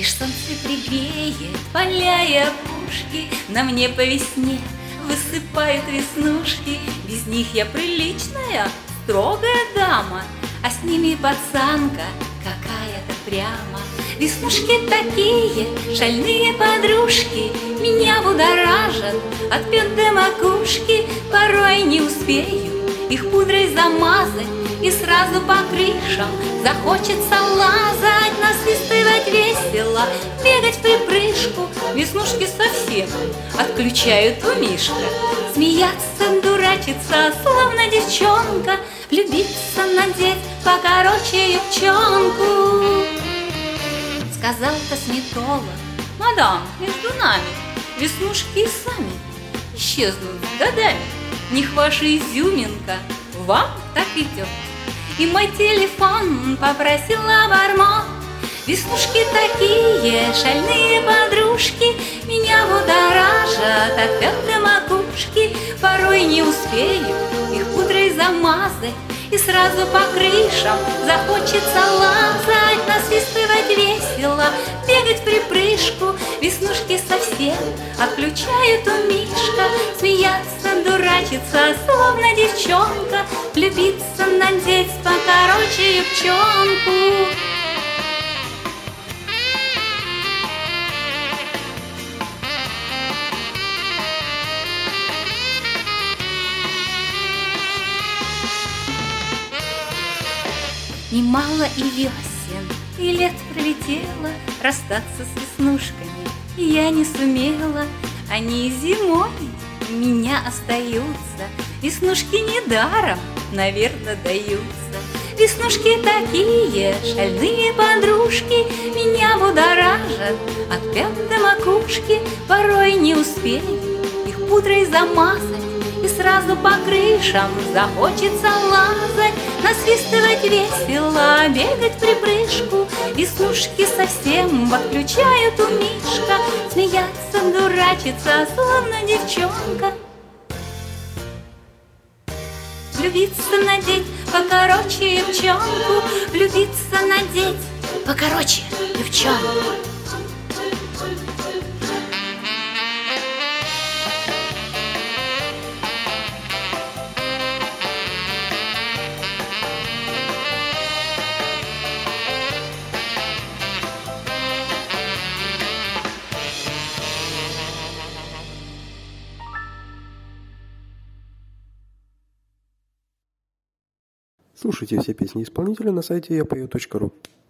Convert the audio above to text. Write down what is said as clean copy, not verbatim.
Лишь солнце пригреет поля и опушки, на мне по весне высыпают веснушки. Без них я приличная, строгая дама, а с ними пацанка какая-то прямо. Веснушки такие, шальные подружки, меня будоражат от пят до макушки. Порой не успею их пудрой замазать, и сразу по крышам захочется лазать, насвистывать весело, бегать в припрыжку. Веснушки совсем отключают умишка. Смеяться, дурачиться, словно девчонка, влюбиться, надеть покороче юбчонку. Сказал косметолог: мадам, между нами веснушки и сами исчезнут с годами. Них ваша изюминка вам так идет. И мой телефон попросила обормот. Веснушки такие, шальные подружки, меня будоражат от пят до макушки. Порой не успею их пудрой замазать, и сразу по крышам захочется лазать, насвистывать весело, бегать в припрыжку. Веснушки совсем отключают умишка. Смеяться, дурачиться, словно девчонка, влюбиться, надеть покороче юбчонку. Немало и весен, и лет пролетело, расстаться с веснушками я не сумела. Они зимой у меня остаются, веснушки недаром, наверное, даются. Веснушки такие, шальные подружки, меня будоражат от пят до макушки. Порой не успею их пудрой замазать, и сразу по крышам захочется лазать, насвистывать весело, бегать в припрыжку. Веснушки совсем отключают умишка. Смеяться, дурачиться, словно девчонка, влюбиться, надеть покороче юбчонку, влюбиться, надеть покороче юбчонку. Слушайте все песни исполнителя на сайте yapою.ru.